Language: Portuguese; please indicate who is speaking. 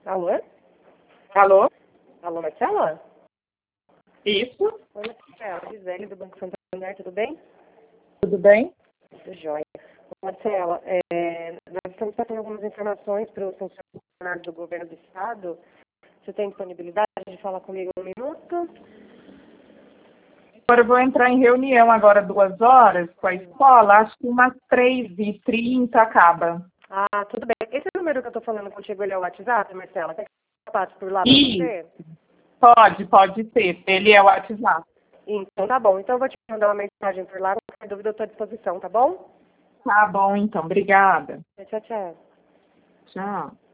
Speaker 1: Alô?
Speaker 2: Alô?
Speaker 1: Alô, Marcela?
Speaker 2: Isso?
Speaker 1: Oi, Marcela. Gisele, do Banco Santander, tudo bem?
Speaker 2: Tudo bem?
Speaker 1: Tudo jóia. Marcela, nós estamos passando algumas informações para os funcionários do governo do Estado. Você tem disponibilidade de falar comigo um minuto?
Speaker 2: Agora eu vou entrar em reunião agora 2 horas com a escola, acho que umas 3h30 acaba.
Speaker 1: Ah, tudo bem. Esse número que eu estou falando contigo, ele é o WhatsApp, Marcela? Quer que eu passe por lá para
Speaker 2: Isso,
Speaker 1: você?
Speaker 2: pode ser. Ele é o WhatsApp.
Speaker 1: Então, tá bom. Então, eu vou te mandar uma mensagem por lá. Qualquer dúvida, eu estou à disposição, tá bom?
Speaker 2: Tá bom, então. Obrigada.
Speaker 1: Tchau, tchau.
Speaker 2: Tchau.